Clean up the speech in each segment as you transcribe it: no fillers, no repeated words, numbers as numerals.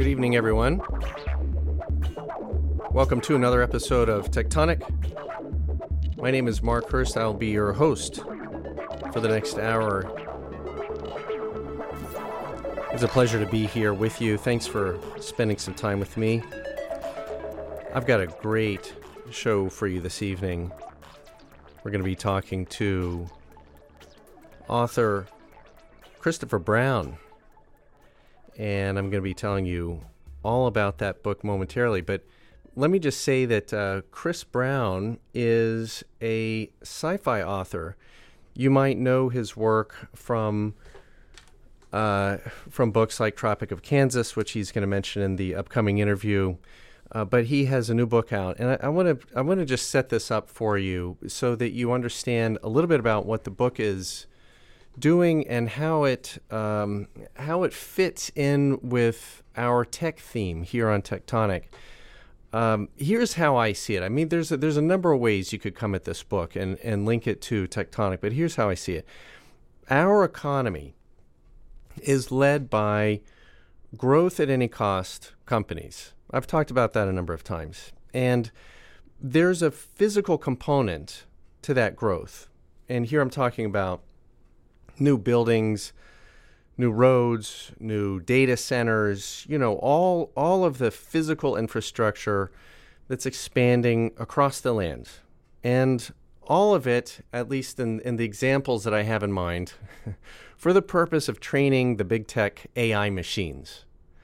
evening, everyone. Welcome to another episode of Tectonic. My name is Mark Hurst. I'll be your host for the next hour. It's a pleasure to be here with you. Thanks for spending some time with me. I've got a great show for you this evening. We're going to be talking to author Christopher Brown, and I'm going to be telling you all about that book momentarily. But let me just say that Chris Brown is a sci-fi author. You might know his work from books like Tropic of Kansas, which he's going to mention in the upcoming interview. But he has a new book out, and I want to just set this up for you so that you understand a little bit about what the book is doing and how it fits in with our tech theme here on Tectonic. Here's how I see it. I mean, there's a number of ways you could come at this book and link it to Tectonic, but here's how I see it. Our economy is led by growth at any cost companies. I've talked about that a number of times. And there's a physical component to that growth. And here I'm talking about new buildings, new roads, new data centers, all of the physical infrastructure that's expanding across the land. And all of it, at least in the examples that I have in mind, for the purpose of training the big tech AI machines.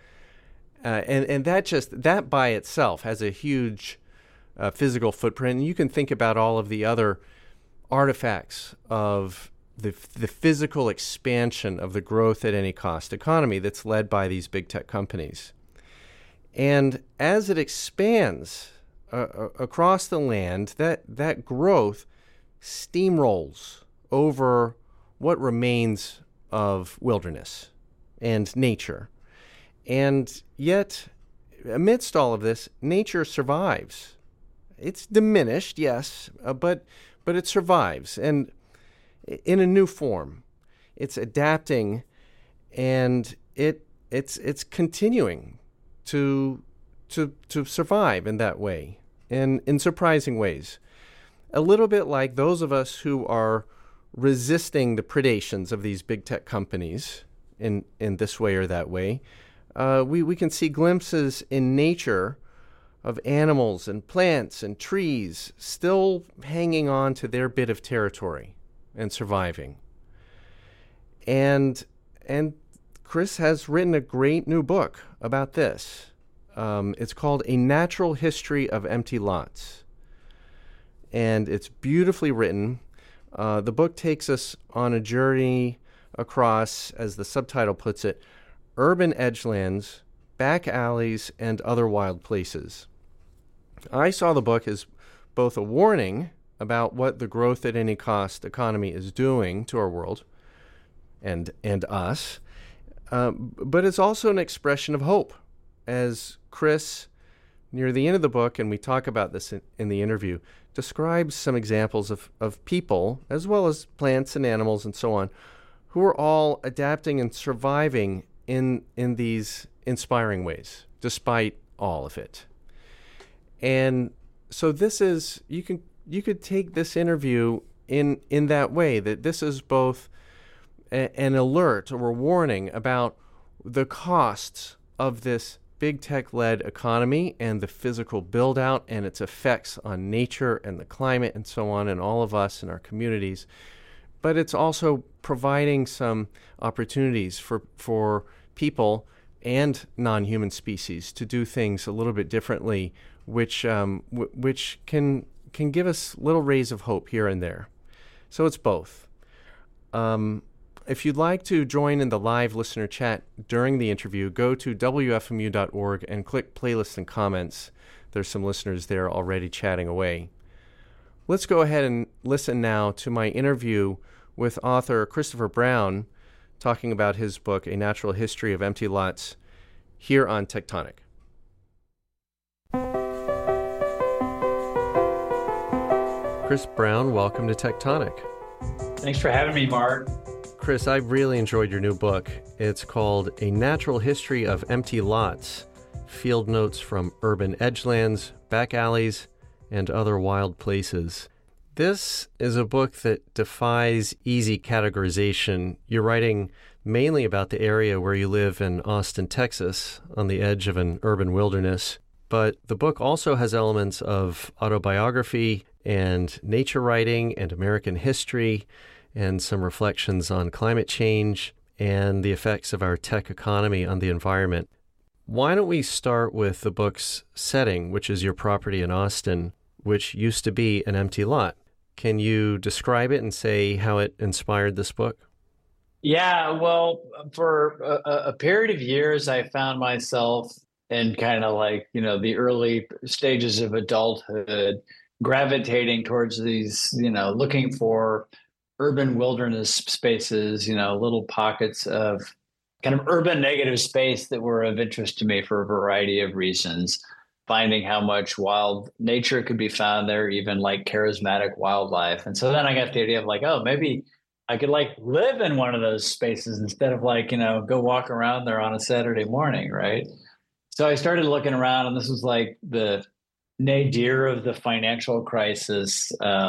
And that by itself has a huge physical footprint. And you can think about all of the other artifacts of the physical expansion of the growth at any cost economy that's led by these big tech companies. And as it expands across the land, that growth steamrolls over what remains of wilderness and nature. And yet, amidst all of this, nature survives. It's diminished, yes, but it survives. And in a new form. It's adapting, and it's continuing to survive in that way, and in surprising ways. A little bit like those of us who are resisting the predations of these big tech companies in this way or that way. We can see glimpses in nature of animals and plants and trees still hanging on to their bit of territory and surviving. And Chris has written a great new book about this. It's called A Natural History of Empty Lots. And it's beautifully written. The book takes us on a journey across, as the subtitle puts it, urban edgelands, back alleys, and other wild places. I saw the book as both a warning about what the growth at any cost economy is doing to our world and us, but it's also an expression of hope. As Chris, near the end of the book, and we talk about this in the interview, describes some examples of people, as well as plants and animals and so on, who are all adapting and surviving in these inspiring ways, despite all of it. And so this is, you could take this interview in that way, that this is both an alert or a warning about the costs of this big tech-led economy and the physical build-out and its effects on nature and the climate and so on, and all of us and our communities. But it's also providing some opportunities for people and non-human species to do things a little bit differently, which can give us little rays of hope here and there. So it's both. If you'd like to join in the live listener chat during the interview, go to wfmu.org and click playlists and comments. There's some listeners there already chatting away. Let's go ahead and listen now to my interview with author Christopher Brown talking about his book, A Natural History of Empty Lots, here on Tectonic. Chris Brown, welcome to Tectonic. Thanks for having me, Mark. Chris, I've really enjoyed your new book. It's called A Natural History of Empty Lots. Field Notes from Urban Edgelands, Back Alleys, and Other Wild Places. This is a book that defies easy categorization. You're writing mainly about the area where you live in Austin, Texas, on the edge of an urban wilderness. But the book also has elements of autobiography and nature writing and American history and some reflections on climate change and the effects of our tech economy on the environment. Why don't we start with the book's setting, which is your property in Austin, which used to be an empty lot. Can you describe it and say how it inspired this book? Yeah, well, for a period of years, I found myself in kind of like, the early stages of adulthood, gravitating towards these, looking for urban wilderness spaces, little pockets of kind of urban negative space that were of interest to me for a variety of reasons. Finding how much wild nature could be found there, even like charismatic wildlife. And so then I got the idea of like, oh, maybe I could like live in one of those spaces instead of like, go walk around there on a Saturday morning, right? So I started looking around, and this was like the nadir of the financial crisis,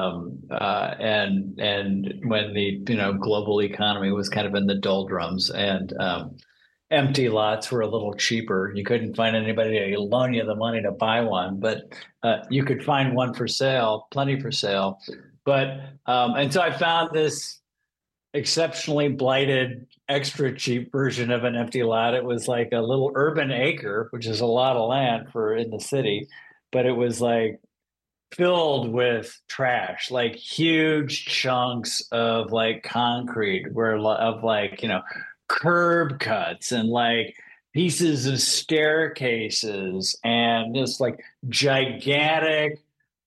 and when the global economy was kind of in the doldrums, and empty lots were a little cheaper. You couldn't find anybody to loan you the money to buy one, but you could find one for sale, plenty for sale. But and so I found this exceptionally blighted, extra cheap version of an empty lot. It was like a little urban acre, which is a lot of land for in the city, but it was like filled with trash, like huge chunks of like concrete, of like curb cuts and like pieces of staircases and just like gigantic,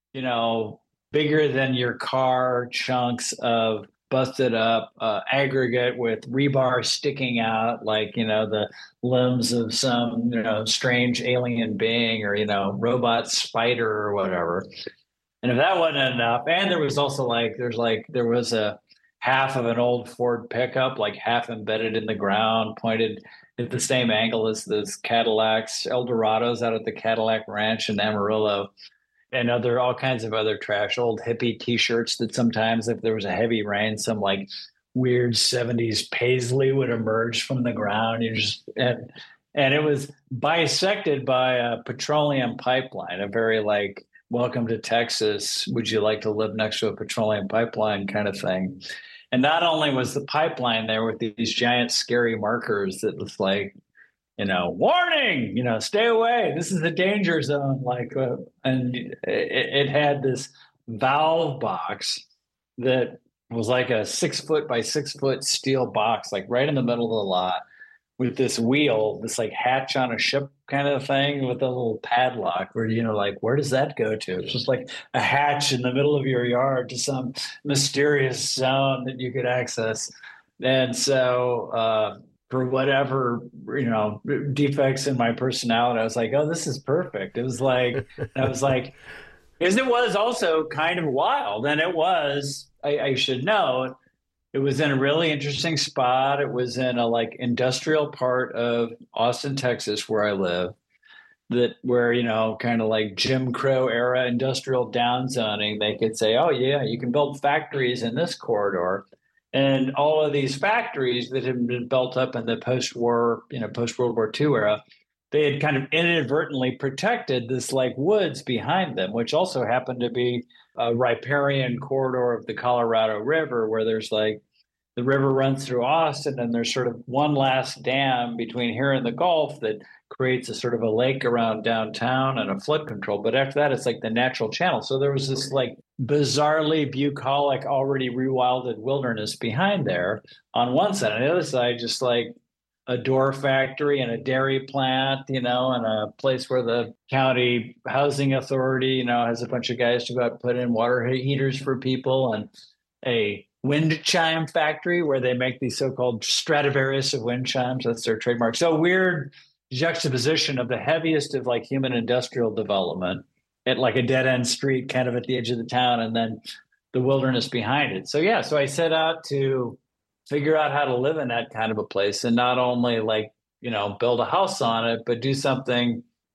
bigger than your car chunks of busted up aggregate with rebar sticking out like, the limbs of some, strange alien being or, robot spider or whatever. And if that wasn't enough, and there was also like, there was a half of an old Ford pickup, like half embedded in the ground, pointed at the same angle as those Cadillacs, Eldorados out at the Cadillac Ranch in Amarillo, and all kinds of other trash, old hippie T-shirts that sometimes, if there was a heavy rain, some like weird '70s paisley would emerge from the ground. And it was bisected by a petroleum pipeline, a very like, welcome to Texas, would you like to live next to a petroleum pipeline kind of thing. And not only was the pipeline there with these giant scary markers that was like, warning, stay away. This is a danger zone. Like, and it had this valve box that was like a 6 foot by 6 foot steel box, like right in the middle of the lot, with this wheel, this like hatch on a ship kind of thing with a little padlock where, like, where does that go to? It's just like a hatch in the middle of your yard to some mysterious zone that you could access. And so, for whatever, defects in my personality, I was like, oh, this is perfect. It was like, I was like, because it was also kind of wild. And it was, I should know, it was in a really interesting spot. It was in a like industrial part of Austin, Texas, where I live, where, kind of like Jim Crow era industrial downzoning, they could say, oh yeah, you can build factories in this corridor. And all of these factories that had been built up in the post-war, post-World War II era, they had kind of inadvertently protected this like woods behind them, which also happened to be a riparian corridor of the Colorado River, where there's like the river runs through Austin, and there's sort of one last dam between here and the Gulf that creates a sort of a lake around downtown and a flood control. But after that, it's like the natural channel. So there was this like bizarrely bucolic, already rewilded wilderness behind there on one side. On the other side, just like a door factory and a dairy plant, and a place where the county housing authority, has a bunch of guys to go out and put in water heaters for people, and a wind chime factory where they make these so-called Stradivarius of wind chimes. That's their trademark. So weird juxtaposition of the heaviest of like human industrial development at like a dead end street kind of at the edge of the town, and then the wilderness behind it. So yeah, so I set out to figure out how to live in that kind of a place, and not only like, build a house on it, but do something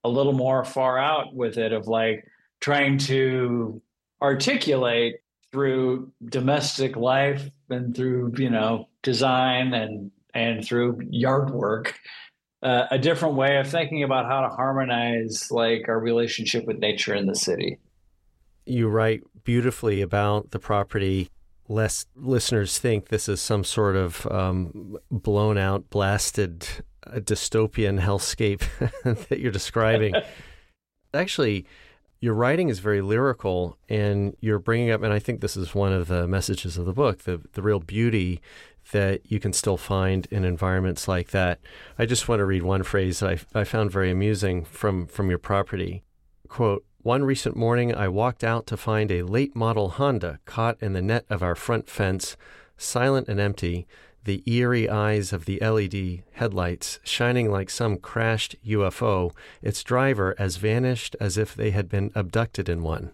a little more far out with it of like trying to articulate through domestic life and through, design and through yard work, a different way of thinking about how to harmonize like our relationship with nature in the city. You write beautifully about the property, lest listeners think this is some sort of blown out, blasted dystopian hellscape that you're describing. Actually, your writing is very lyrical, and you're bringing up, and I think this is one of the messages of the book, the real beauty that you can still find in environments like that. I just want to read one phrase that I found very amusing from your property. Quote, "One recent morning, I walked out to find a late model Honda caught in the net of our front fence, silent and empty, the eerie eyes of the LED headlights shining like some crashed UFO, its driver as vanished as if they had been abducted in one."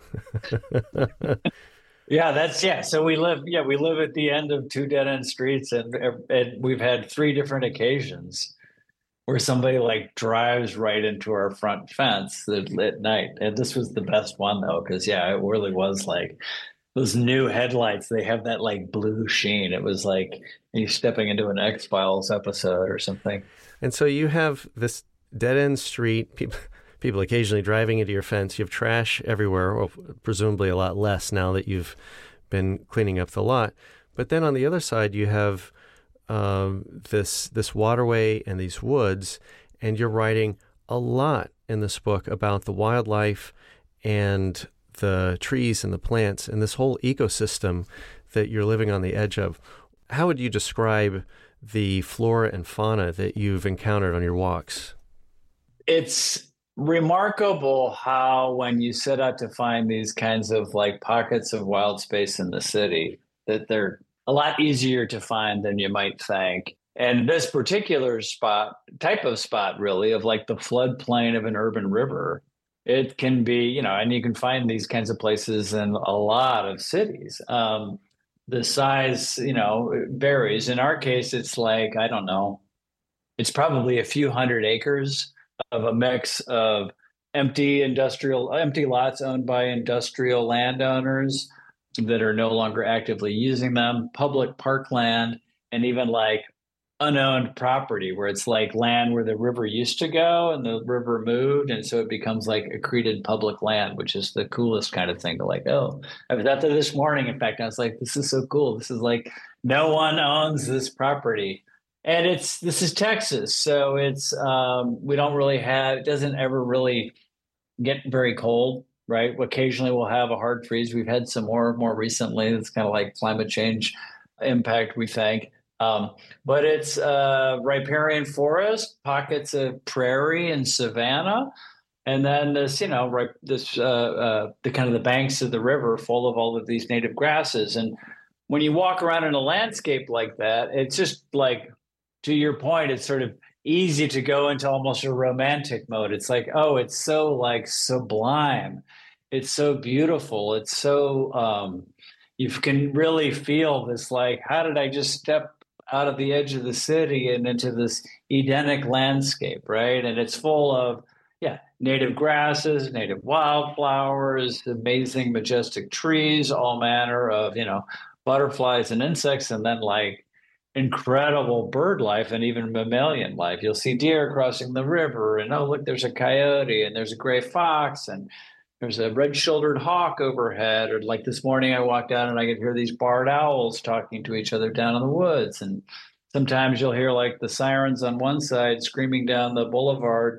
Yeah. So we live at the end of two dead end streets, and we've had three different occasions where somebody like drives right into our front fence at night. And this was the best one though, because it really was like those new headlights. They have that like blue sheen. It was like you stepping into an X-Files episode or something. And so you have this dead end street, people occasionally driving into your fence. You have trash everywhere, well, presumably a lot less now that you've been cleaning up the lot. But then on the other side, you have this waterway and these woods, and you're writing a lot in this book about the wildlife and the trees and the plants and this whole ecosystem that you're living on the edge of. How would you describe the flora and fauna that you've encountered on your walks? It's remarkable how when you set out to find these kinds of like pockets of wild space in the city, that they're a lot easier to find than you might think. And this particular type of spot really of like the floodplain of an urban river, it can be, and you can find these kinds of places in a lot of cities. The size, varies. In our case, it's like, I don't know, it's probably a few hundred acres of a mix of empty lots owned by industrial landowners that are no longer actively using them, public parkland, and even like unowned property where it's like land where the river used to go and the river moved. And so it becomes like accreted public land, which is the coolest kind of thing to like, oh, I was out there this morning. In fact, I was like, this is so cool. This is like, no one owns this property. And this is Texas. So it's, we don't really it doesn't ever really get very cold. Right. Occasionally we'll have a hard freeze. We've had some more recently. It's kind of like climate change impact, we think. But it's riparian forest, pockets of prairie and savanna. And then this, the kind of the banks of the river full of all of these native grasses. And when you walk around in a landscape like that, it's just like, to your point, it's sort of easy to go into almost a romantic mode. It's like, oh, it's so like sublime. It's so beautiful. It's so, you can really feel this, like, how did I just step out of the edge of the city and into this Edenic landscape, right? And it's full of, native grasses, native wildflowers, amazing, majestic trees, all manner of, butterflies and insects, and then like incredible bird life and even mammalian life. You'll see deer crossing the river, and oh, look, there's a coyote, and there's a gray fox, and there's a red-shouldered hawk overhead. Or like this morning, I walked out and I could hear these barred owls talking to each other down in the woods. And sometimes you'll hear like the sirens on one side screaming down the boulevard,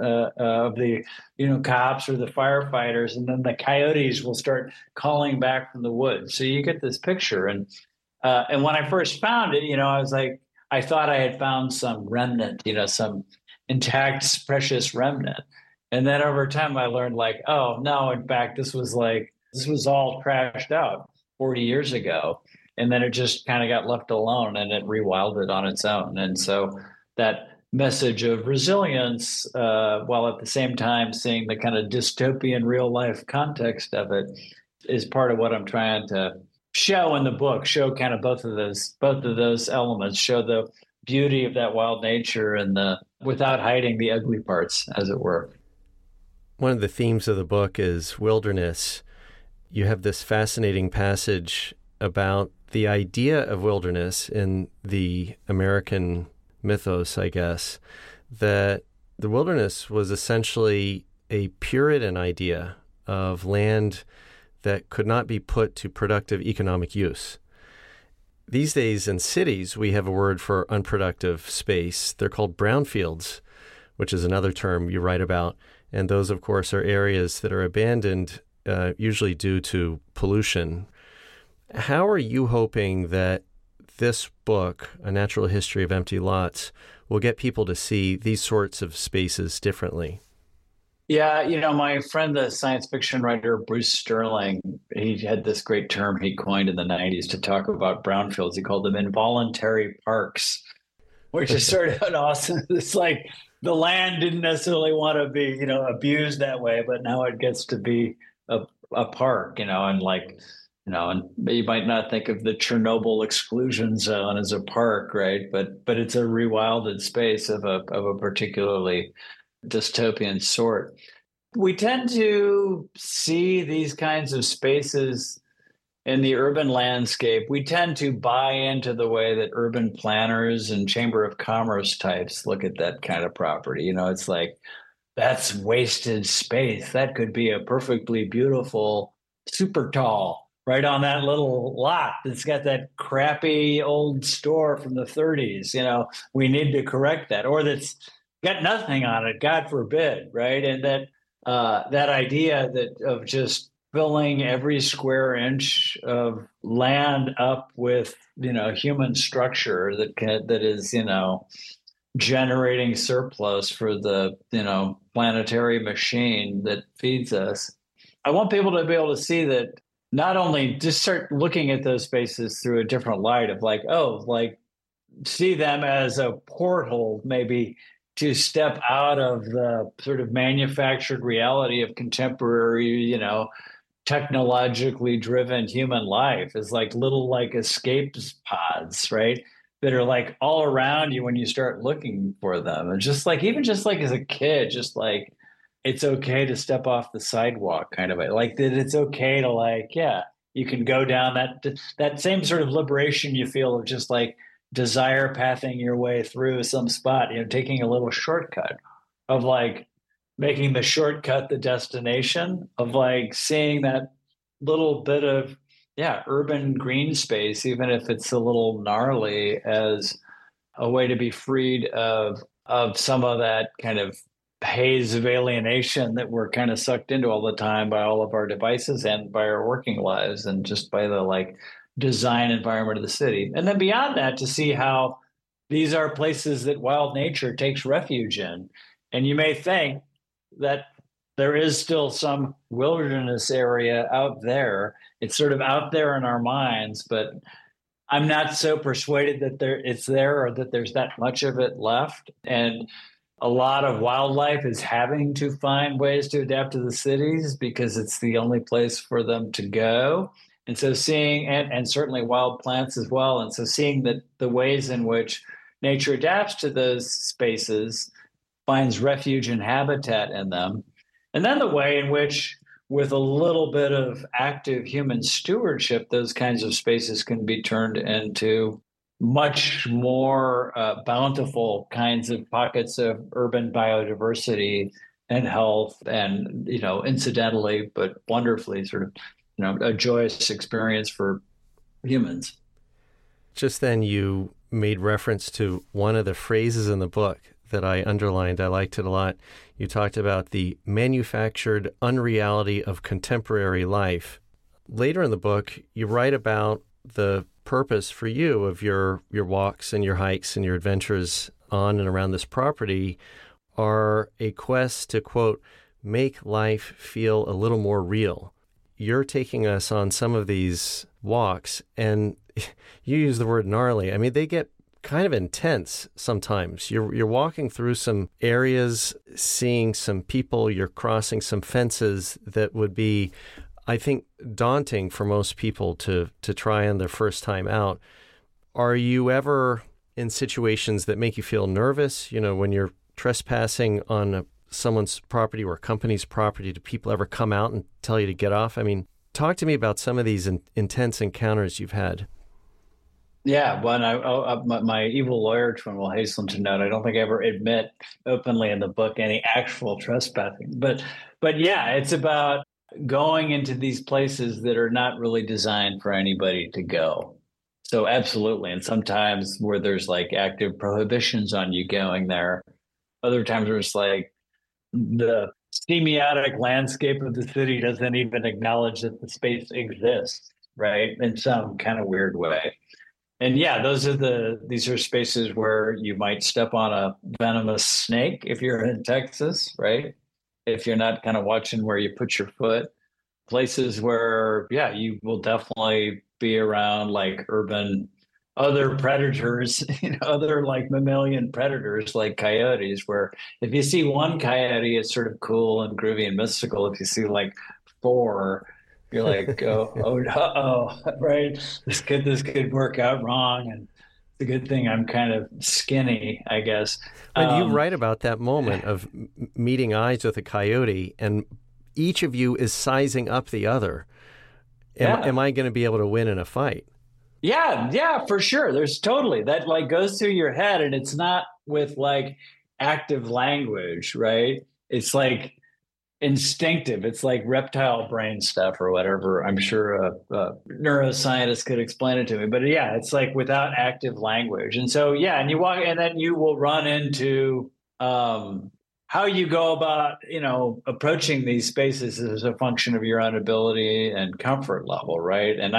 of the, cops or the firefighters, and then the coyotes will start calling back from the woods. So you get this picture. And when I first found it, I was like, I thought I had found some remnant, some intact, precious remnant. And then over time, I learned like, oh, no, in fact, this was all trashed out 40 years ago. And then it just kind of got left alone and it rewilded on its own. And so that message of resilience, while at the same time seeing the kind of dystopian real life context of it, is part of what I'm trying to show in the book, show kind of both of those elements, show the beauty of that wild nature and without hiding the ugly parts, as it were. one of the themes of the book is wilderness. You have this fascinating passage about the idea of wilderness in the American mythos, I guess, that the wilderness was essentially a Puritan idea of land that could not be put to productive economic use. These days in cities, we have a word for unproductive space. They're called brownfields, which is another term you write about. And those, of course, are areas that are abandoned, usually due to pollution. How are you hoping that this book, A Natural History of Empty Lots, will get people to see these sorts of spaces differently? Yeah, my friend, the science fiction writer Bruce Sterling, he had this great term he coined in the 90s to talk about brownfields. He called them involuntary parks, which is sort of an awesome, it's like the land didn't necessarily want to be, abused that way, but now it gets to be a park, and like, and you might not think of the Chernobyl exclusion zone as a park, right? But it's a rewilded space of a particularly dystopian sort. We tend to see these kinds of spaces in the urban landscape. We tend to buy into the way that urban planners and Chamber of Commerce types look at that kind of property. It's like, that's wasted space. That could be a perfectly beautiful super tall right on that little lot that's got that crappy old store from the 30s. We need to correct that, or that's got nothing on it, God forbid, right? And that idea of just filling every square inch of land up with human structure that is generating surplus for the planetary machine that feeds us. I want people to be able to see that, not only just start looking at those spaces through a different light of like, see them as a portal maybe to step out of the sort of manufactured reality of contemporary, technologically driven human life, is like little like escape pods, right? That are like all around you when you start looking for them. And just like, even just like as a kid, just like, it's okay to step off the sidewalk kind of like that. It's okay to like, yeah, you can go down that same sort of liberation you feel of just like desire pathing your way through some spot, taking a little shortcut of like making the shortcut the destination, of like seeing that little bit of, urban green space, even if it's a little gnarly, as a way to be freed of some of that kind of haze of alienation that we're kind of sucked into all the time by all of our devices and by our working lives and just by the like design environment of the city. And then beyond that, to see how these are places that wild nature takes refuge in. And you may think that there is still some wilderness area out there. It's sort of out there in our minds, but I'm not so persuaded that it's there, or that there's that much of it left. And a lot of wildlife is having to find ways to adapt to the cities because it's the only place for them to go. And so seeing, and certainly wild plants as well. And so seeing that the ways in which nature adapts to those spaces, finds refuge and habitat in them. And then the way in which, with a little bit of active human stewardship, those kinds of spaces can be turned into much more bountiful kinds of pockets of urban biodiversity and health, and, incidentally, but wonderfully sort of, a joyous experience for humans. Just then you made reference to one of the phrases in the book that I underlined. I liked it a lot. You talked about the manufactured unreality of contemporary life. Later in the book, you write about the purpose for you of your walks and your hikes and your adventures on and around this property are a quest to, quote, make life feel a little more real. You're taking us on some of these walks, and you use the word gnarly. I mean, they get kind of intense sometimes. You're walking through some areas, seeing some people, you're crossing some fences that would be, I think, daunting for most people to try on their first time out. Are you ever in situations that make you feel nervous, when you're trespassing on someone's property or a company's property, do people ever come out and tell you to get off? I mean, talk to me about some of these intense encounters you've had. Yeah, when my evil lawyer twin will hasten to note, I don't think I ever admit openly in the book any actual trespassing, but yeah, it's about going into these places that are not really designed for anybody to go. So absolutely, and sometimes where there's like active prohibitions on you going there, other times where it's like the semiotic landscape of the city doesn't even acknowledge that the space exists, right? In some kind of weird way. And yeah, these are spaces where you might step on a venomous snake if you're in Texas, right? If you're not kind of watching where you put your foot. Places where, yeah, you will definitely be around like urban other predators, other like mammalian predators like coyotes, where if you see one coyote, it's sort of cool and groovy and mystical. If you see like four, you're like, right? This could work out wrong, and it's a good thing I'm kind of skinny, I guess. And you write about that moment of meeting eyes with a coyote, and each of you is sizing up the other. Am I going to be able to win in a fight? Yeah, for sure. There's totally that like goes through your head, and it's not with like active language, right? It's like instinctive. It's like reptile brain stuff or whatever. I'm sure a neuroscientist could explain it to me, but yeah, it's like without active language. And so, yeah, and you walk, and then you will run into how you go about, approaching these spaces as a function of your own ability and comfort level, right? And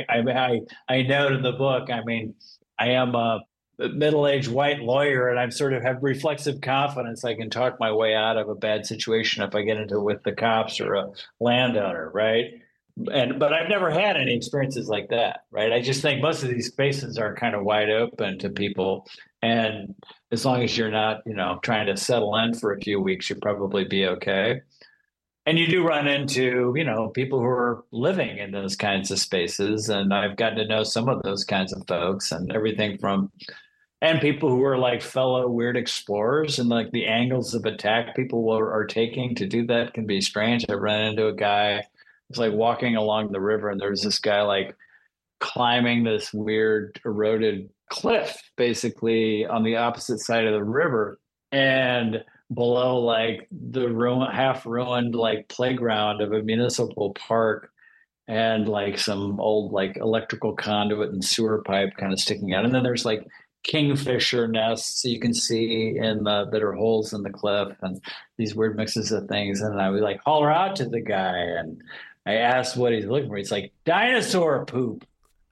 I note in the book, I mean, I am a middle-aged white lawyer, and I'm sort of have reflexive confidence. I can talk my way out of a bad situation if I get into it with the cops or a landowner, right? But I've never had any experiences like that, right? I just think most of these spaces are kind of wide open to people, and as long as you're not, trying to settle in for a few weeks, you'll probably be okay. And you do run into, people who are living in those kinds of spaces, and I've gotten to know some of those kinds of folks, and everything from and people who are like fellow weird explorers, and like the angles of attack people are taking to do that can be strange. I ran into a guy who's like walking along the river, and there was this guy like climbing this weird eroded cliff basically on the opposite side of the river, and below like the half ruined like playground of a municipal park, and like some old like electrical conduit and sewer pipe kind of sticking out, and then there's like kingfisher nests you can see that are holes in the cliff, and these weird mixes of things. And I would like holler out to the guy, and I asked what he's looking for. He's like, dinosaur poop.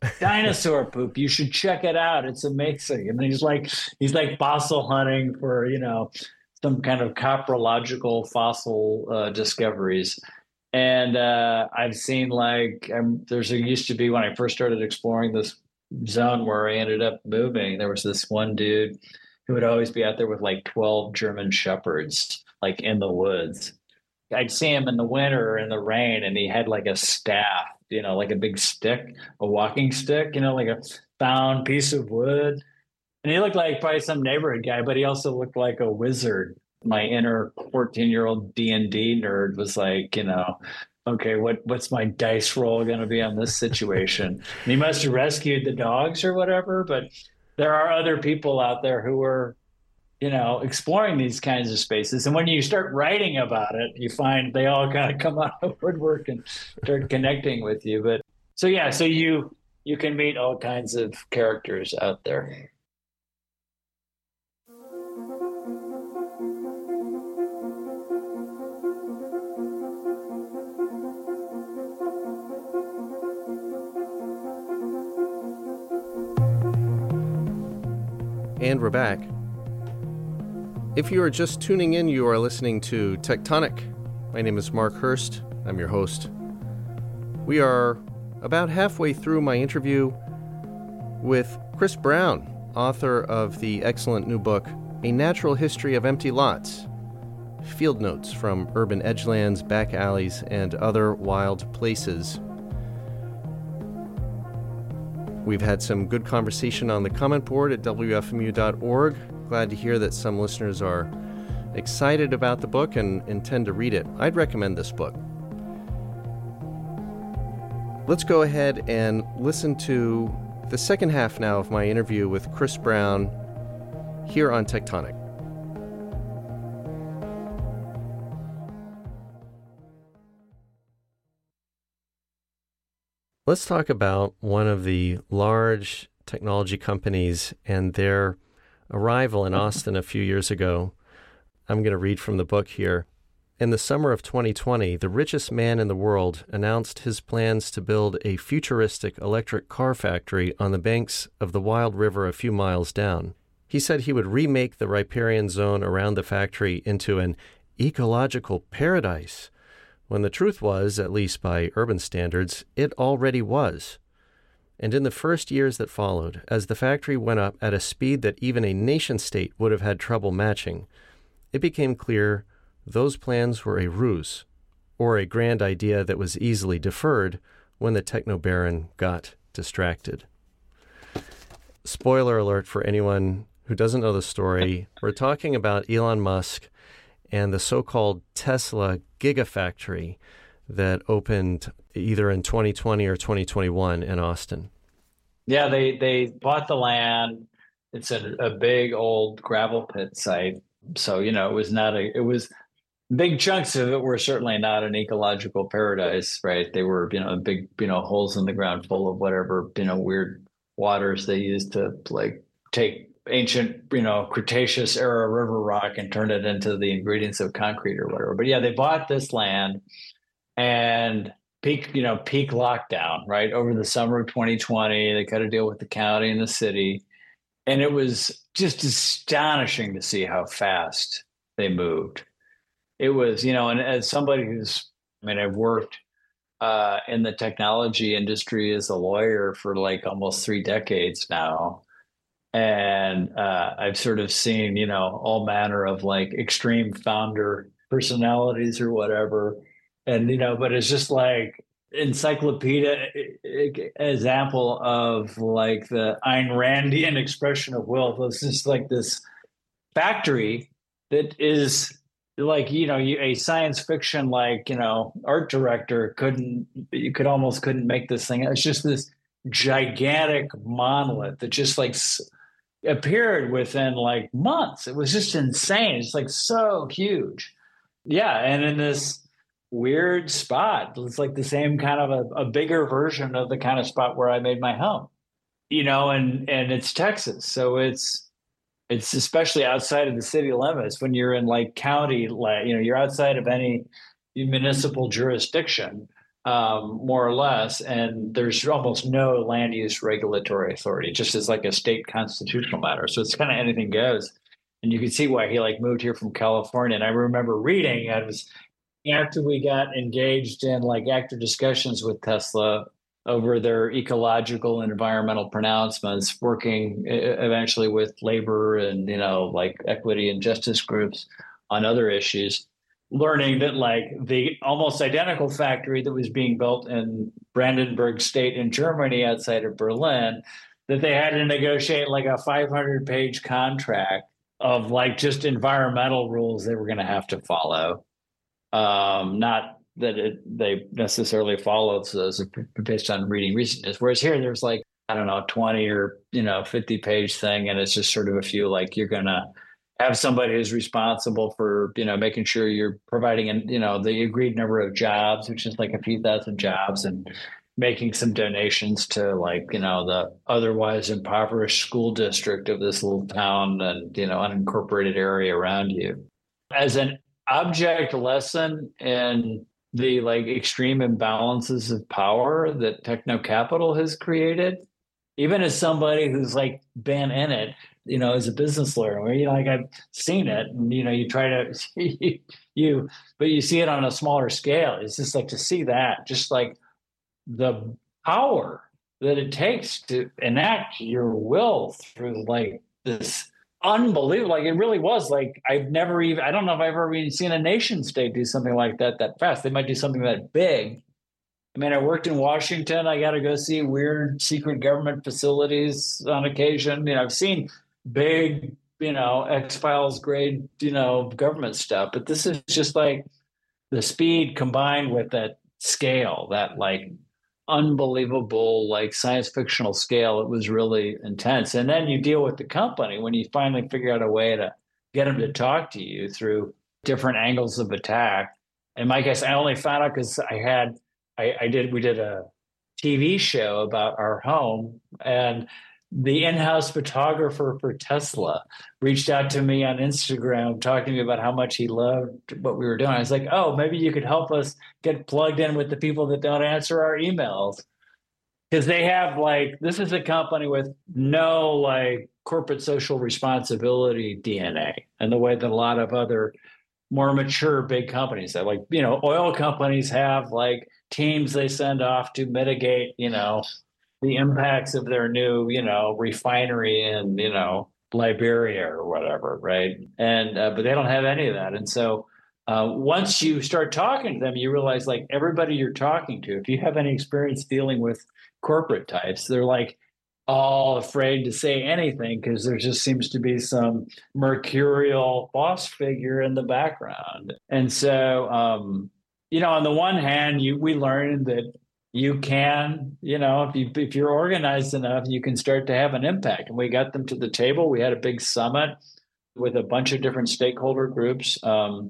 You should check it out, it's amazing. And he's like fossil hunting for some kind of coprological fossil discoveries. And I've seen used to be, when I first started exploring this zone where I ended up moving, there was this one dude who would always be out there with like 12 German shepherds, like in the woods. I'd see him in the winter in the rain, and he had like a staff, like a big stick, a walking stick, like a found piece of wood. And he looked like probably some neighborhood guy, but he also looked like a wizard. My inner 14-year-old D&D nerd was like, okay, what's my dice roll going to be on this situation? And he must have rescued the dogs or whatever, but there are other people out there who are, exploring these kinds of spaces. And when you start writing about it, you find they all kind of come out of woodwork and start connecting with you. But so you can meet all kinds of characters out there. And we're back. If you are just tuning in, you are listening to Tectonic. My name is Mark Hurst. I'm your host. We are about halfway through my interview with Chris Brown, author of the excellent new book, A Natural History of Empty Lots, Field Notes from Urban Edgelands, Back Alleys, and Other Wild Places. We've had some good conversation on the comment board at wfmu.org. Glad to hear that some listeners are excited about the book and intend to read it, I'd recommend this book. Let's go ahead and listen to the second half now of my interview with Chris Brown here on Tectonic. Let's talk about one of the large technology companies and their arrival in Austin a few years ago. I'm going to read from the book here. In the summer of 2020, the richest man in the world announced his plans to build a futuristic electric car factory on the banks of the Wild River a few miles down. He said he would remake the riparian zone around the factory into an ecological paradise, when the truth was, at least by urban standards, it already was. And in the first years that followed, as the factory went up at a speed that even a nation-state would have had trouble matching, it became clear those plans were a ruse, or a grand idea that was easily deferred when the techno-baron got distracted. Spoiler alert for anyone who doesn't know the story, we're talking about Elon Musk and the so-called Tesla Gigafactory that opened either in 2020 or 2021 in Austin. Yeah, they bought the land. It's a big old gravel pit site. So, it was big chunks of it were certainly not an ecological paradise, right? They were, big, holes in the ground full of whatever, weird waters they used to like take ancient, Cretaceous era river rock and turn it into the ingredients of concrete or whatever. But yeah, they bought this land and peak lockdown, right? Over the summer of 2020, they got to deal with the county and the city. And it was just astonishing to see how fast they moved. It was, and as somebody I've worked in the technology industry as a lawyer for like almost 3 decades now. And I've sort of seen, all manner of like extreme founder personalities or whatever. And, but it's just like encyclopedia example of like the Ayn Randian expression of wealth. It's just like this factory that is like, a science fiction, like, art director couldn't make this thing. It's just this gigantic monolith that just like appeared within like months. It was just insane. It's like so huge. Yeah. And in this weird spot, it's like the same kind of a bigger version of the kind of spot where I made my home, and it's Texas. So it's especially outside of the city limits when you're in like county, like, you're outside of any municipal jurisdiction. More or less, and there's almost no land use regulatory authority, just as like a state constitutional matter. So it's kind of anything goes. And you can see why he like moved here from California. And I remember reading, it was after we got engaged in like active discussions with Tesla over their ecological and environmental pronouncements, working eventually with labor and, like equity and justice groups on other issues. Learning that like the almost identical factory that was being built in Brandenburg State in Germany outside of Berlin, that they had to negotiate like a 500-page contract of like just environmental rules they were going to have to follow. Not that they necessarily followed those based on reading recent. Whereas here there's like, I don't know, 20 or 50-page thing, and it's just sort of a few like you're going to have somebody who's responsible for, making sure you're providing, the agreed number of jobs, which is like a few thousand jobs, and making some donations to like, the otherwise impoverished school district of this little town and, unincorporated area around you. As an object lesson in the like extreme imbalances of power that techno capital has created, even as somebody who's like been in it, as a business lawyer, where like I've seen it, and you try to but you see it on a smaller scale. It's just like to see that, just like the power that it takes to enact your will through like this unbelievable. Like it really was like I don't know if I've ever even seen a nation state do something like that fast. They might do something that big. I mean, I worked in Washington. I got to go see weird secret government facilities on occasion. I've seen big X-Files grade, government stuff. But this is just like the speed combined with that scale, that like unbelievable, like science fictional scale. It was really intense. And then you deal with the company when you finally figure out a way to get them to talk to you through different angles of attack. And my guess, I only found out because we did a TV show about our home, and the in-house photographer for Tesla reached out to me on Instagram talking to me about how much he loved what we were doing. I was like, oh, maybe you could help us get plugged in with the people that don't answer our emails. Because they have like, this is a company with no like corporate social responsibility DNA, and the way that a lot of other more mature big companies that, like, oil companies have like teams they send off to mitigate, the impacts of their new, refinery in, Liberia or whatever, right? And but they don't have any of that. And so once you start talking to them, you realize like everybody you're talking to, if you have any experience dealing with corporate types, they're like all afraid to say anything because there just seems to be some mercurial boss figure in the background. And so, on the one hand, we learned that you can, if you're organized enough, you can start to have an impact. And we got them to the table. We had a big summit with a bunch of different stakeholder groups,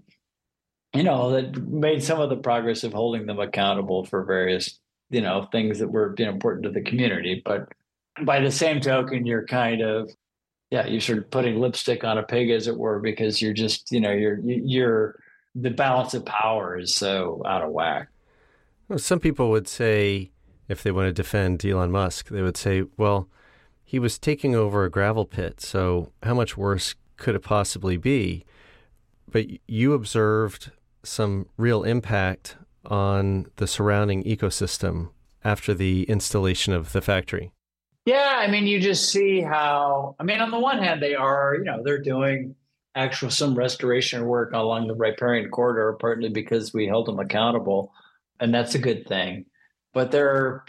that made some of the progress of holding them accountable for various, things that were important to the community. But by the same token, you're kind of, you're sort of putting lipstick on a pig, as it were, because you're just, you're the balance of power is so out of whack. Well, some people would say, if they want to defend Elon Musk, they would say, well, he was taking over a gravel pit, so how much worse could it possibly be? But you observed some real impact on the surrounding ecosystem after the installation of the factory. Yeah, I mean, you just see how, on the one hand, they're doing some restoration work along the riparian corridor, partly because we held them accountable, and that's a good thing. But they're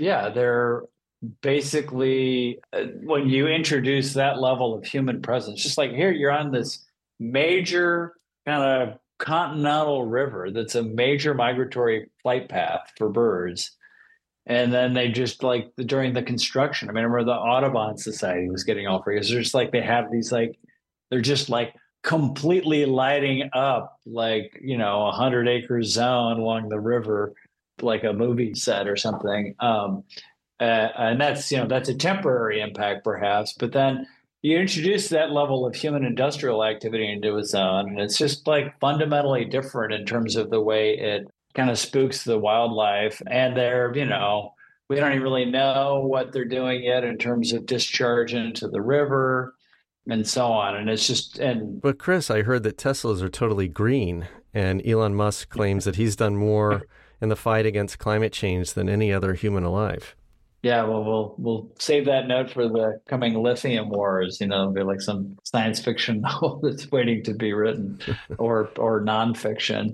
basically, when you introduce that level of human presence, just like here, you're on this major kind of continental river that's a major migratory flight path for birds. And then they just like during the construction, I remember the Audubon Society was getting all free. It's just like they have these they're just like completely lighting up like, 100-acre zone along the river, like a movie set or something. And that's a temporary impact perhaps, but then you introduce that level of human industrial activity into a zone, and it's just like fundamentally different in terms of the way it kind of spooks the wildlife. And they're, we don't even really know what they're doing yet in terms of discharge into the river and so on. And it's just, But Chris, I heard that Teslas are totally green, and Elon Musk claims that he's done more in the fight against climate change than any other human alive. Yeah, well, we'll save that note for the coming lithium wars. It'll be like some science fiction novel that's waiting to be written, or nonfiction.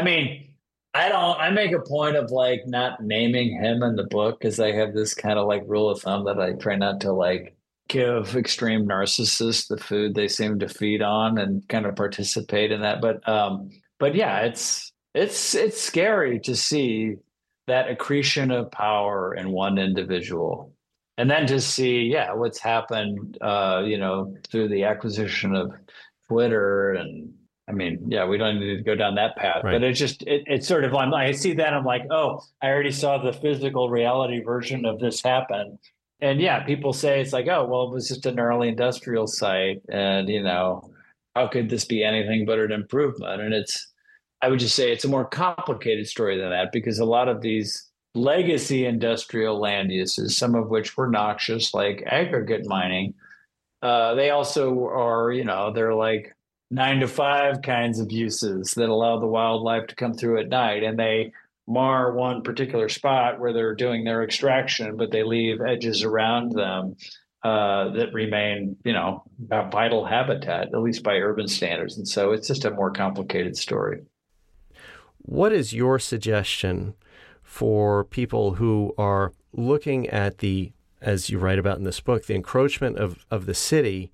I make a point of like not naming him in the book because I have this kind of like rule of thumb that I try not to like give extreme narcissists the food they seem to feed on and kind of participate in that. But yeah, it's scary to see that accretion of power in one individual, and then to see what's happened through the acquisition of Twitter. And we don't need to go down that path, right. But it's sort of, I see that, I'm like, oh, I already saw the physical reality version of this happen. And people say it's like, oh, well, it was just an early industrial site, and how could this be anything but an improvement? And I would just say it's a more complicated story than that, because a lot of these legacy industrial land uses, some of which were noxious, like aggregate mining, they also are, they're like 9 to 5 kinds of uses that allow the wildlife to come through at night, and they mar one particular spot where they're doing their extraction, but they leave edges around them that remain, vital habitat, at least by urban standards. And so it's just a more complicated story. What is your suggestion for people who are looking at as you write about in this book, the encroachment of the city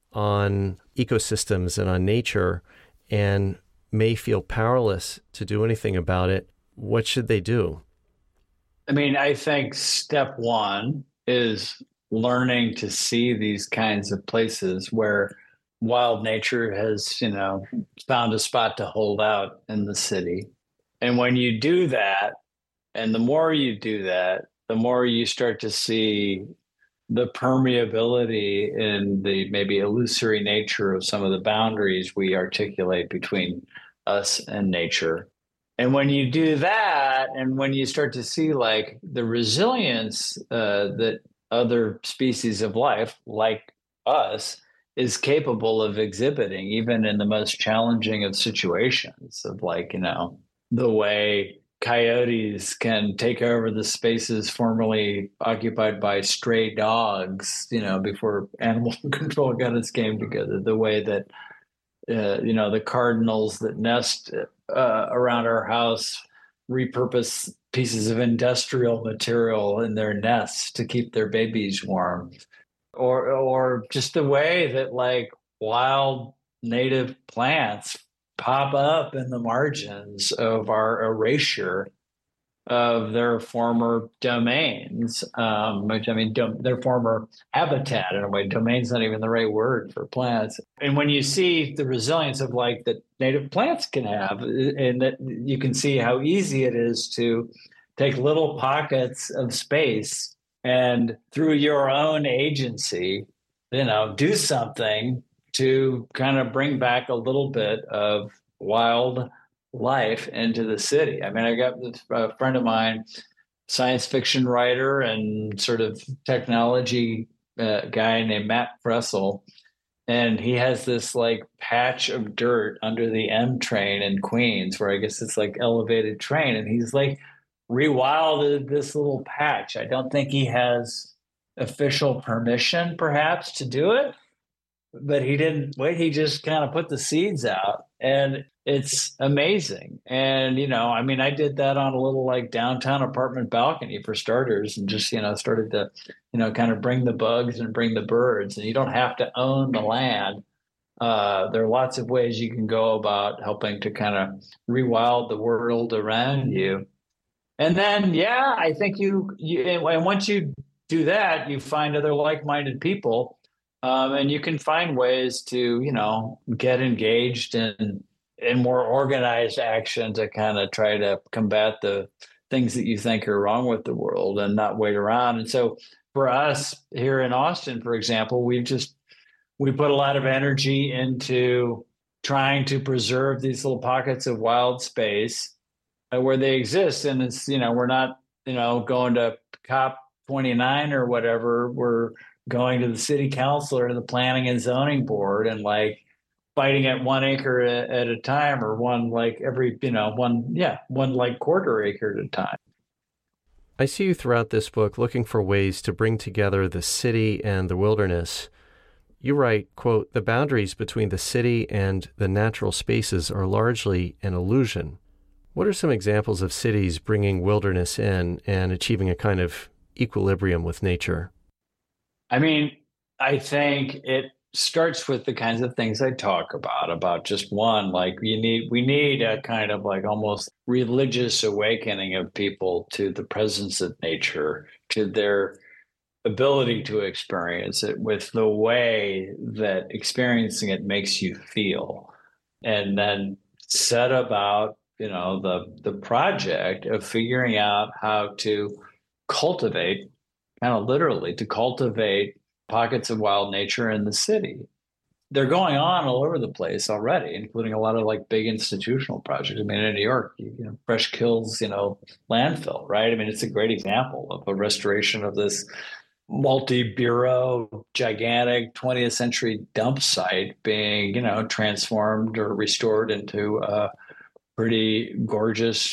on ecosystems and on nature and may feel powerless to do anything about it, what should they do? I mean, I think step one is learning to see these kinds of places where wild nature has, found a spot to hold out in the city. And when you do that, and the more you do that, the more you start to see the permeability and the maybe illusory nature of some of the boundaries we articulate between us and nature. And when you do that, and when you start to see like the resilience that other species of life, like us, is capable of exhibiting, even in the most challenging of situations, of like, the way coyotes can take over the spaces formerly occupied by stray dogs, before animal control got its game together, the way that the cardinals that nest around our house repurpose pieces of industrial material in their nests to keep their babies warm, or just the way that like wild native plants pop up in the margins of our erasure of their former domains, which I mean, their former habitat in a way. Domain's not even the right word for plants. And when you see the resilience of like that native plants can have, and that you can see how easy it is to take little pockets of space and through your own agency, do something to kind of bring back a little bit of wild life into the city. I mean, I got this friend of mine, science fiction writer and sort of technology guy named Matt Fressel, and he has this like patch of dirt under the M train in Queens, where I guess it's like elevated train, and he's like rewilded this little patch. I don't think he has official permission, perhaps, to do it, but he didn't wait. He just kind of put the seeds out, and it's amazing. And, I mean, I did that on a little like downtown apartment balcony for starters, and just, started to, kind of bring the bugs and bring the birds. And you don't have to own the land. There are lots of ways you can go about helping to kind of rewild the world around you. And then, yeah, I think and once you do that, you find other like-minded people. And you can find ways to, get engaged in more organized action to kind of try to combat the things that you think are wrong with the world and not wait around. And so for us here in Austin, for example, we put a lot of energy into trying to preserve these little pockets of wild space where they exist. And it's, we're not, going to COP 29 or whatever. We're going to the city council or the planning and zoning board and like fighting at 1 acre at a time, or one like every, one like quarter acre at a time. I see you throughout this book looking for ways to bring together the city and the wilderness. You write, quote, "The boundaries between the city and the natural spaces are largely an illusion." What are some examples of cities bringing wilderness in and achieving a kind of equilibrium with nature? I mean, I think it starts with the kinds of things I talk about just one, like we need a kind of like almost religious awakening of people to the presence of nature, to their ability to experience it with the way that experiencing it makes you feel. And then set about, the project of figuring out how to cultivate, kind of literally to cultivate pockets of wild nature in the city. They're going on all over the place already, including a lot of like big institutional projects. I mean, in New York, Fresh Kills, landfill, right? I mean, it's a great example of a restoration of this multi-bureau, gigantic 20th century dump site being, transformed or restored into a pretty gorgeous,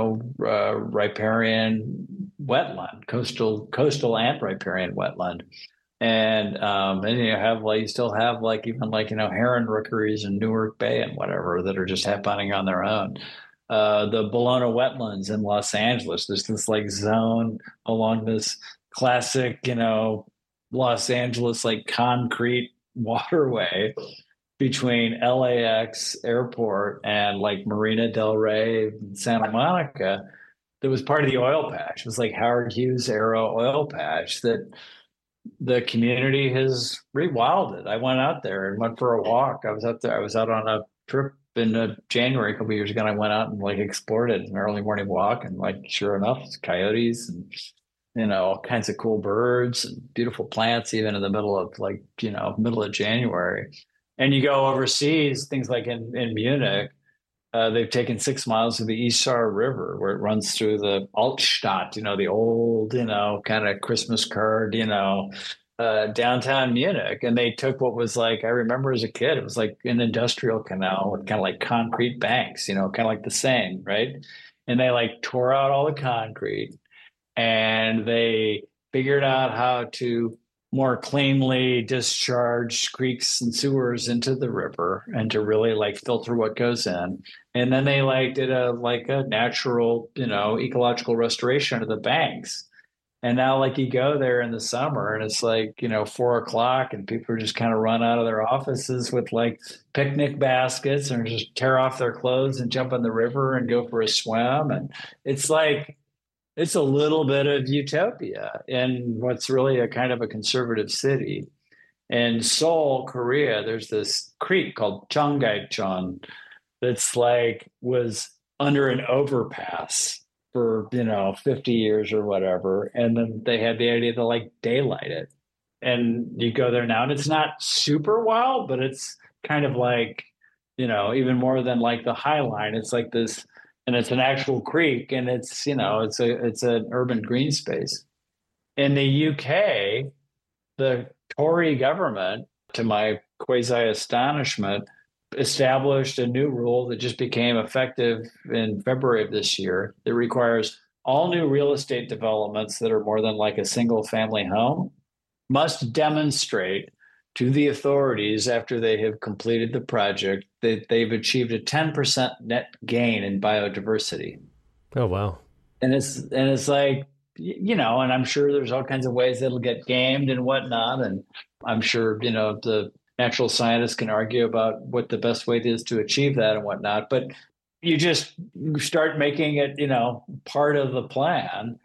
riparian wetland, coastal and riparian wetland. And then you still have like even like heron rookeries in Newark Bay and whatever that are just happening on their own. The Bologna wetlands in Los Angeles. There's this like zone along this classic Los Angeles like concrete waterway between LAX airport and like Marina del Rey, Santa Monica, that was part of the oil patch. It was like Howard Hughes era oil patch that the community has rewilded. I went out there and went for a walk. I was out there. I was out on a trip in January a couple of years ago. And I went out and like explored it, an early morning walk, and like sure enough, coyotes and all kinds of cool birds and beautiful plants, even in the middle of like middle of January. And you go overseas, things like in Munich, they've taken 6 miles of the Isar River where it runs through the Altstadt, the old, kind of Christmas card, downtown Munich. And they took what was like, I remember as a kid, it was like an industrial canal with kind of like concrete banks, kind of like the Seine, right? And they like tore out all the concrete and they figured out how to more cleanly discharge creeks and sewers into the river and to really like filter what goes in. And then they like did a natural, ecological restoration of the banks. And now like you go there in the summer and it's like, 4 o'clock and people are just kind of run out of their offices with like picnic baskets and just tear off their clothes and jump in the river and go for a swim. And it's like, it's a little bit of utopia in what's really a kind of a conservative city. In Seoul, Korea, there's this creek called Cheonggyecheon that's like was under an overpass for 50 years or whatever, and then they had the idea to like daylight it. And you go there now, and it's not super wild, but it's kind of like even more than like the High Line. It's like this, and it's an actual creek, and it's it's an urban green space. In the UK, the Tory government, to my quasi astonishment, established a new rule that just became effective in February of this year that requires all new real estate developments that are more than like a single family home must demonstrate to the authorities after they have completed the project that they've achieved a 10% net gain in biodiversity. Oh, wow. And it's like, and I'm sure there's all kinds of ways that'll get gamed and whatnot. And I'm sure, the natural scientists can argue about what the best way is to achieve that and whatnot. But you just start making it, part of the plan,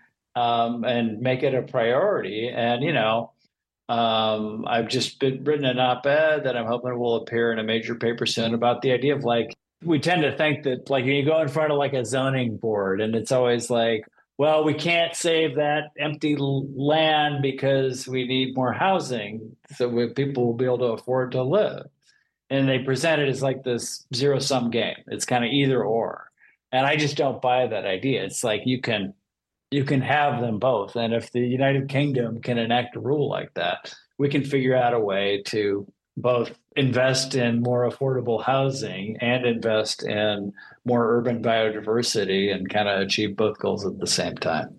and make it a priority. And, I've just written an op-ed that I'm hoping will appear in a major paper soon about the idea of like, we tend to think that like you go in front of like a zoning board and it's always like, well, we can't save that empty land because we need more housing so people will be able to afford to live. And they present it as like this zero-sum game. It's kind of either or. And I just don't buy that idea. It's like you can have them both. And if the United Kingdom can enact a rule like that, we can figure out a way to both invest in more affordable housing and invest in more urban biodiversity and kind of achieve both goals at the same time.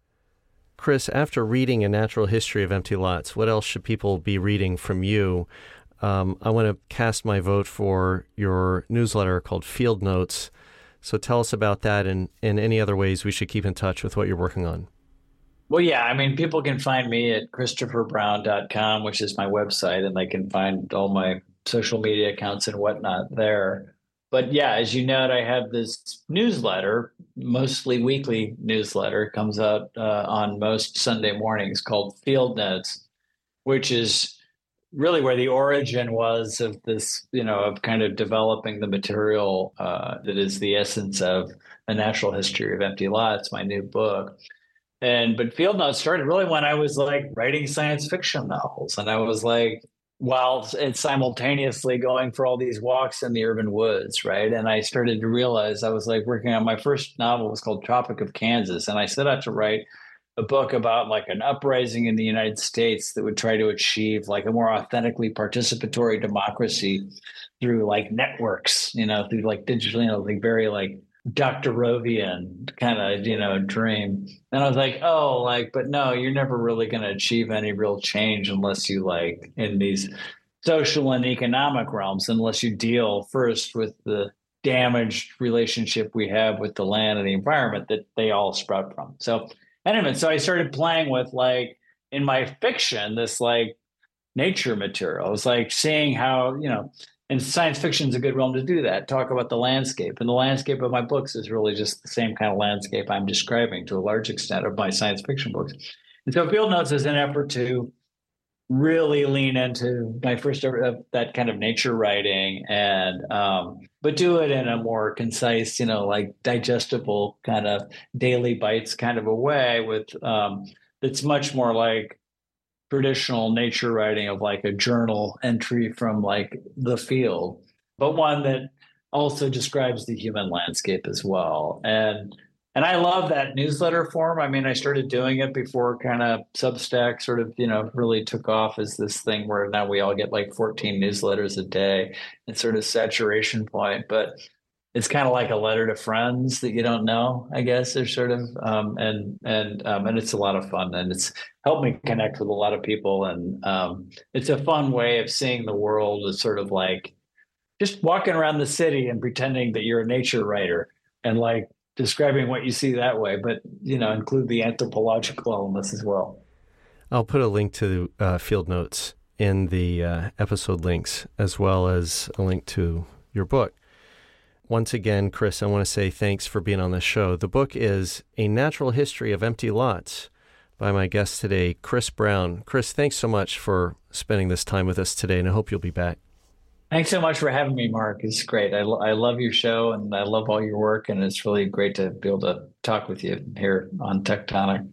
Chris, after reading A Natural History of Empty Lots, what else should people be reading from you? I want to cast my vote for your newsletter called Field Notes. So tell us about that and any other ways we should keep in touch with what you're working on. Well, yeah, I mean, people can find me at christopherbrown.com, which is my website, and they can find all my social media accounts and whatnot there. But yeah, as you note, I have this newsletter, mostly weekly newsletter, comes out on most Sunday mornings called Field Notes, which is really where the origin was of this, of kind of developing the material that is the essence of A Natural History of Empty Lots, my new book. But Field Notes started really when I was like writing science fiction novels. And I was like, while it's simultaneously going for all these walks in the urban woods, right? And I started to realize I was like working on my first novel was called Tropic of Kansas. And I set out to write a book about like an uprising in the United States that would try to achieve like a more authentically participatory democracy through like networks, through like digital, like very like Doctorovian kind of, dream. And I was like, oh, like, but no, you're never really going to achieve any real change unless you like in these social and economic realms, unless you deal first with the damaged relationship we have with the land and the environment that they all sprout from. So anyway, so I started playing with like in my fiction, this like nature material. It's like seeing how, and science fiction is a good realm to do that. Talk about the landscape. And the landscape of my books is really just the same kind of landscape I'm describing to a large extent of my science fiction books. And so Field Notes is an effort to really lean into my first that kind of nature writing, and but do it in a more concise, like digestible kind of daily bites kind of a way with it's much more like traditional nature writing of like a journal entry from like the field, but one that also describes the human landscape as well. And I love that newsletter form. I mean, I started doing it before kind of Substack sort of, really took off as this thing where now we all get like 14 newsletters a day. It's sort of saturation point, but it's kind of like a letter to friends that you don't know, I guess. They're sort of, and it's a lot of fun, and it's helped me connect with a lot of people. And it's a fun way of seeing the world as sort of like just walking around the city and pretending that you're a nature writer and like describing what you see that way, but, include the anthropological elements as well. I'll put a link to Field Notes in the episode links, as well as a link to your book. Once again, Chris, I want to say thanks for being on the show. The book is A Natural History of Empty Lots by my guest today, Chris Brown. Chris, thanks so much for spending this time with us today, and I hope you'll be back. Thanks so much for having me, Mark. It's great. I love your show, and I love all your work, and it's really great to be able to talk with you here on Tectonic.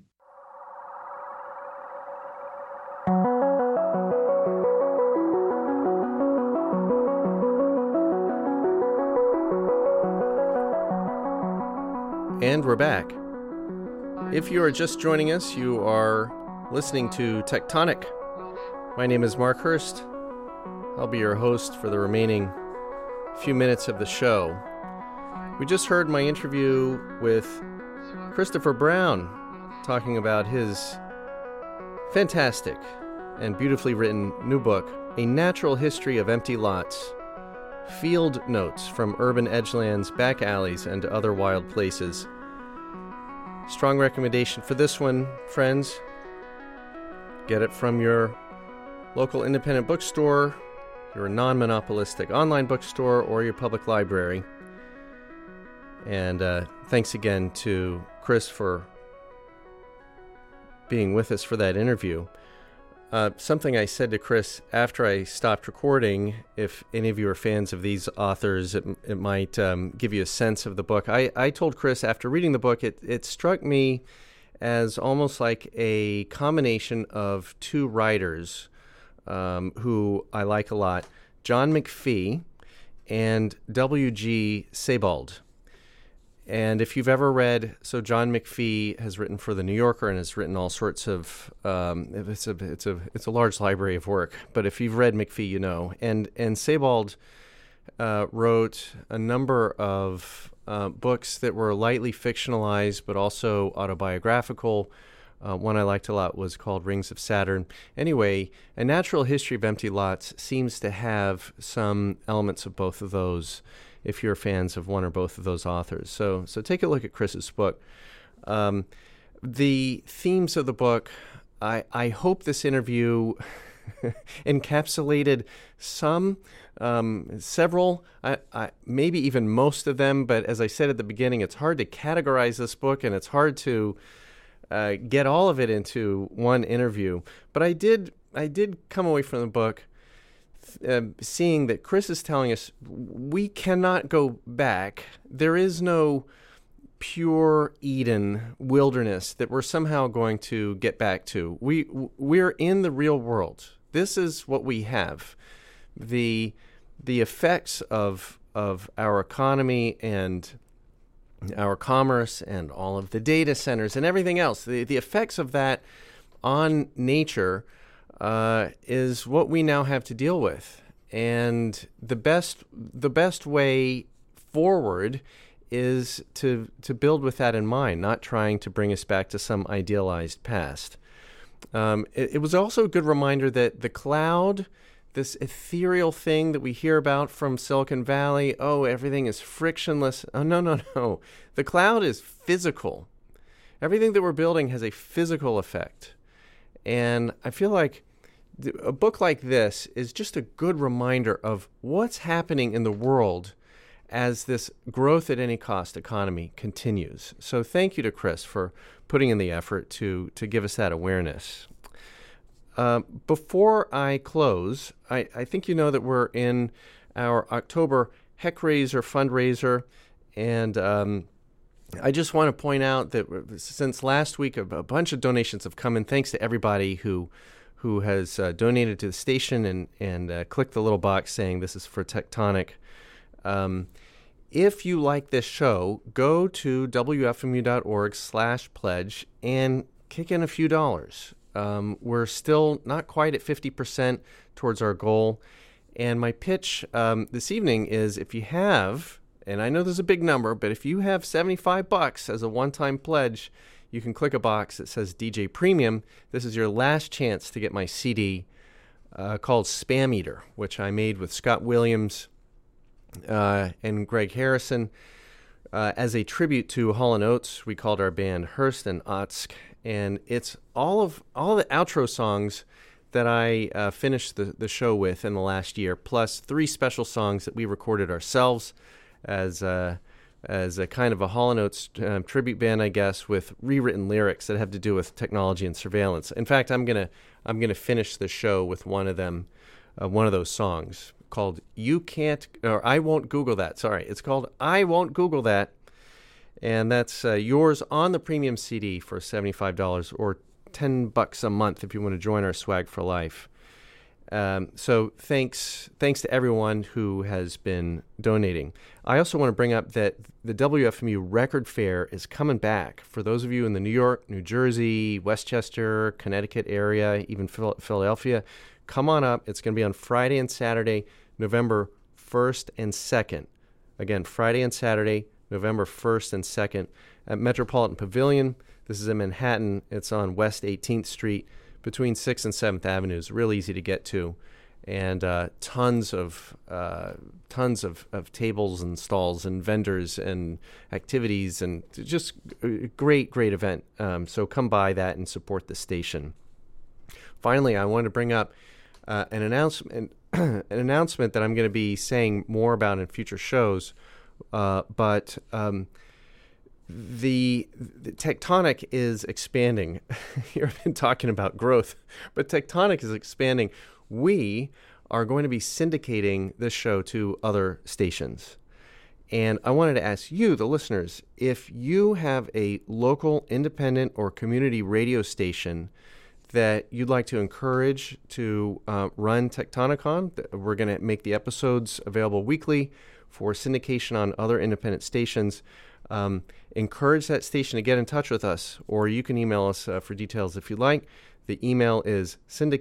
And we're back. If you are just joining us, you are listening to Tectonic. My name is Mark Hurst. I'll be your host for the remaining few minutes of the show. We just heard my interview with Christopher Brown talking about his fantastic and beautifully written new book, A Natural History of Empty Lots, Field Notes from Urban Edgelands, Back Alleys, and Other Wild Places. Strong recommendation for this one, friends. Get it from your local independent bookstore, your non-monopolistic online bookstore, or your public library. And thanks again to Chris for being with us for that interview. Something I said to Chris after I stopped recording, if any of you are fans of these authors, it might give you a sense of the book. I told Chris after reading the book, it struck me as almost like a combination of two writers who I like a lot, John McPhee and W.G. Sebald. And if you've ever read, so John McPhee has written for The New Yorker and has written all sorts of, it's a large library of work, but if you've read McPhee, you know. And Sebald wrote a number of books that were lightly fictionalized, but also autobiographical. One I liked a lot was called Rings of Saturn. Anyway, A Natural History of Empty Lots seems to have some elements of both of those, if you're fans of one or both of those authors. So take a look at Chris's book. The themes of the book, I hope this interview encapsulated several, maybe even most of them, but as I said at the beginning, it's hard to categorize this book, and it's hard to get all of it into one interview. But I did come away from the book seeing that Chris is telling us we cannot go back. There is no pure Eden wilderness that we're somehow going to get back to. We're in the real world. This is what we have. The effects of our economy and our commerce and all of the data centers and everything else, the effects of that on nature is what we now have to deal with. And the best way forward is to build with that in mind, not trying to bring us back to some idealized past. It was also a good reminder that the cloud, this ethereal thing that we hear about from Silicon Valley, everything is frictionless. Oh, no. The cloud is physical. Everything that we're building has a physical effect. And I feel like a book like this is just a good reminder of what's happening in the world as this growth at any cost economy continues. So thank you to Chris for putting in the effort to give us that awareness. Before I close, I think you know that we're in our October HeckRaiser fundraiser, and I just want to point out that since last week, a bunch of donations have come in. Thanks to everybody who has donated to the station and clicked the little box saying this is for Tectonic. If you like this show, go to wfmu.org/pledge and kick in a few dollars. We're still not quite at 50% towards our goal. And my pitch this evening is, if you have, and I know there's a big number, but if you have $75 as a one-time pledge, you can click a box that says DJ Premium. This is your last chance to get my CD called Spam Eater, which I made with Scott Williams and Greg Harrison as a tribute to Hall & Oates. We called our band Hurst and Otsk, and it's all the outro songs that I finished the show with in the last year, plus 3 special songs that we recorded ourselves as a kind of a Hall & Oates tribute band, I guess, with rewritten lyrics that have to do with technology and surveillance. In fact, I'm gonna finish the show with one of them, one of those songs called I Won't Google That. Sorry, it's called I Won't Google That, and that's yours on the premium CD for $75 or $10 a month if you want to join our Swag for Life. So thanks to everyone who has been donating. I also want to bring up that the WFMU Record Fair is coming back. For those of you in the New York, New Jersey, Westchester, Connecticut area, even Philadelphia, come on up. It's going to be on Friday and Saturday, November 1st and 2nd. Again, Friday and Saturday, November 1st and 2nd at Metropolitan Pavilion. This is in Manhattan. It's on West 18th Street between 6th and 7th Avenues. Real easy to get to. And tons of tables and stalls and vendors and activities, and just a great event. So come by that and support the station. Finally, I want to bring up an announcement that I'm going to be saying more about in future shows. But the Tectonic is expanding. Here I've been talking about growth, but Tectonic is expanding. We are going to be syndicating this show to other stations. And I wanted to ask you, the listeners, if you have a local, independent, or community radio station that you'd like to encourage to run Tectonic on, we're going to make the episodes available weekly for syndication on other independent stations. Encourage that station to get in touch with us, or you can email us for details if you'd like. The email is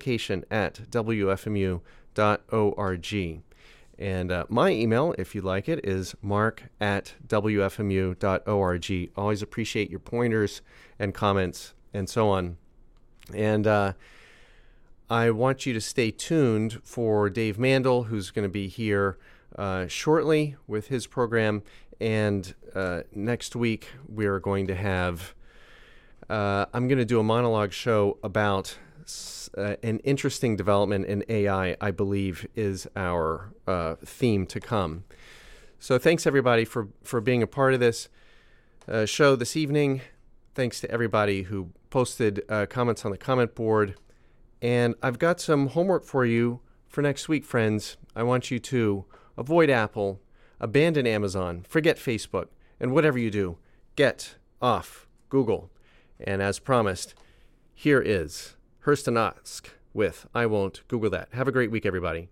syndication@wfmu.org. And my email, if you like it, is mark@wfmu.org. Always appreciate your pointers and comments and so on. And I want you to stay tuned for Dave Mandel, who's going to be here shortly with his program. And next week, we're going to have, I'm going to do a monologue show about an interesting development in AI, I believe, is our theme to come. So thanks, everybody, for being a part of this show this evening. Thanks to everybody who posted comments on the comment board. And I've got some homework for you for next week, friends. I want you to avoid Apple, abandon Amazon, forget Facebook, and whatever you do, get off Google. And as promised, here is Hurst and Otsk with I Won't Google That. Have a great week, everybody.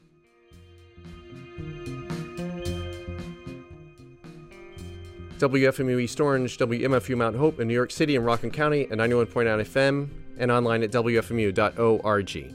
WFMU East Orange, WMFU Mount Hope in New York City and Rockland County at 91.9 FM and online at WFMU.org.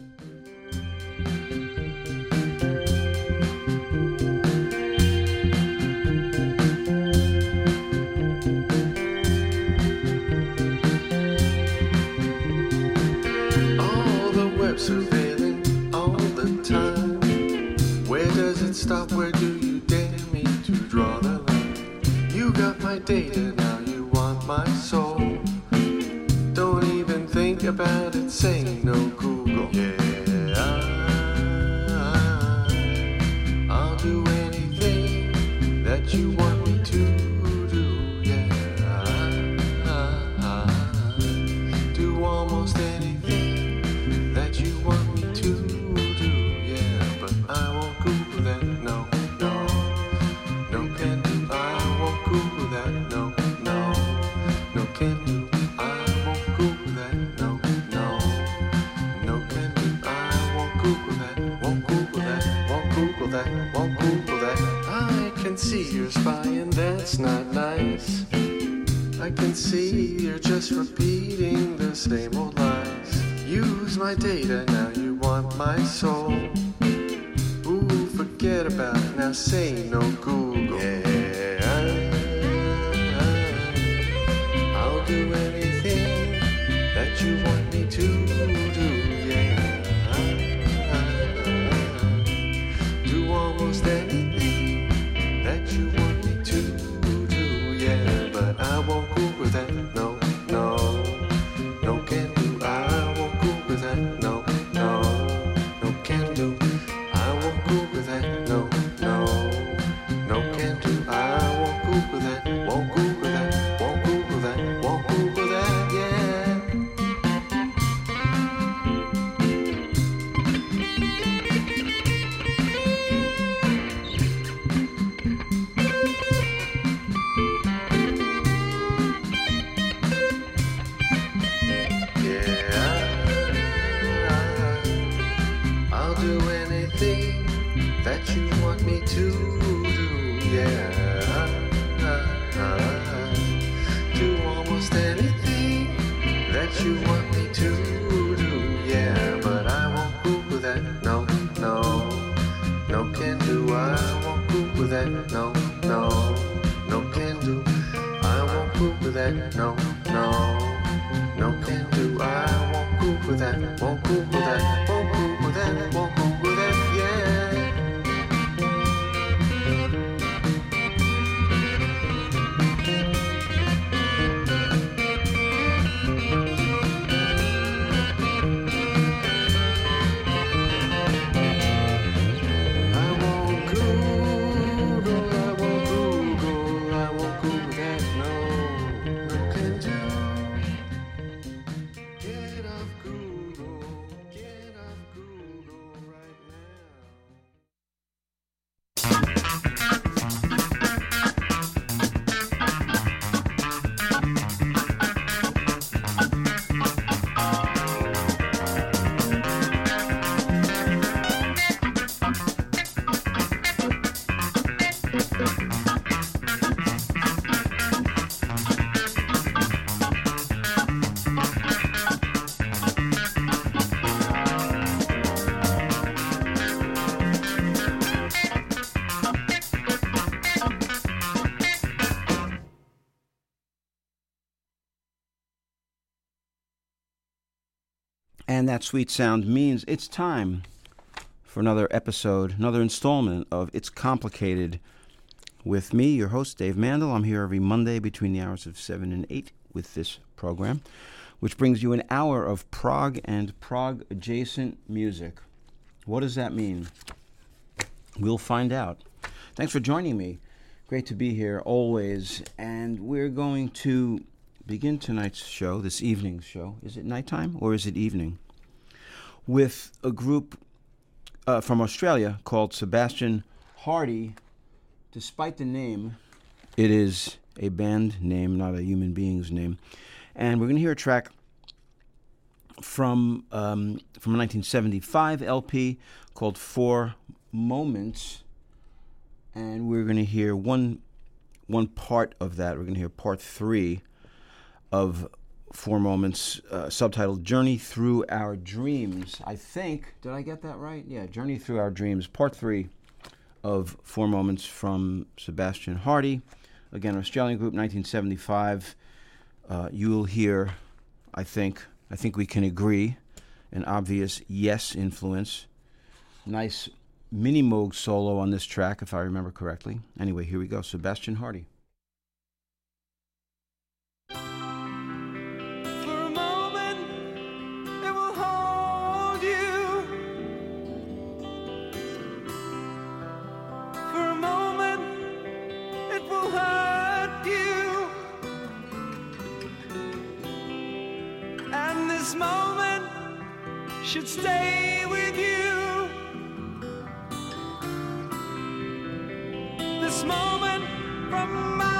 Surveilling all the time. Where does it stop? Where do you dare me to draw the line? You got my data, now you want my soul. Don't even think think about it, say no Google. Yeah, I'll do anything that you want me to do. Yeah, do almost anything that you want me to do. Yeah, but I won't Google that. No, no, no can do. I won't Google that. No, no, no can do. I won't Google that. No, no, no can do. I won't Google that. Won't Google that. Won't Google that. Won't Google that. I can see you're spying. That's not nice. I can see you're just repeating the same old lies. Use my data, now you want my soul. Ooh, forget about it, now say no Google. Yeah, I'll do anything that you want me to do. Yeah, do almost anything that you want me to do. Yeah, but I won't Google that. No, no, no can do. I won't Google that. No, no, no can do. I won't Google that. No, no, no can do. I won't Google that. Won't Google that. Won't Google that. Won't Google that. Yeah. I'll do anything that you want me to do. Yeah, do almost anything that you want me to do. Yeah, but I won't Google that. No, no, no can do. I won't Google that. No, no, no can do. I won't Google that. No, no, no can do. I won't Google that. Won't Google that. Won't Google that. Won't Google that. Yeah. I won't Google. I won't Google. I won't Google that. No, no can do. Get off Google. Get off Google right now. And that sweet sound means it's time for another episode, another installment of It's Complicated with me, your host, Dave Mandel. I'm here every Monday between the hours of 7 and 8 with this program, which brings you an hour of prog and prog-adjacent music. What does that mean? We'll find out. Thanks for joining me. Great to be here always. And we're going to begin tonight's show, this evening's show. Is it nighttime or is it evening? With a group from Australia called Sebastian Hardy. Despite the name, it is a band name, not a human being's name. And we're going to hear a track from a 1975 LP called 4 Moments. And we're going to hear one part of that. We're going to hear part 3 of 4 Moments, subtitled Journey Through Our Dreams. I think, did I get that right? Yeah, Journey Through Our Dreams, part 3 of 4 Moments from Sebastian Hardy. Again, Australian group, 1975. You will hear, I think we can agree, an obvious Yes influence. Nice mini Moog solo on this track, if I remember correctly. Anyway, here we go, Sebastian Hardy. this moment should stay with you. This moment from my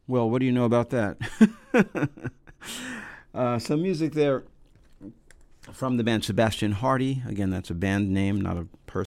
Well, what do you know about that? Some music there from the band Sebastian Hardy. Again, that's a band name, not a person.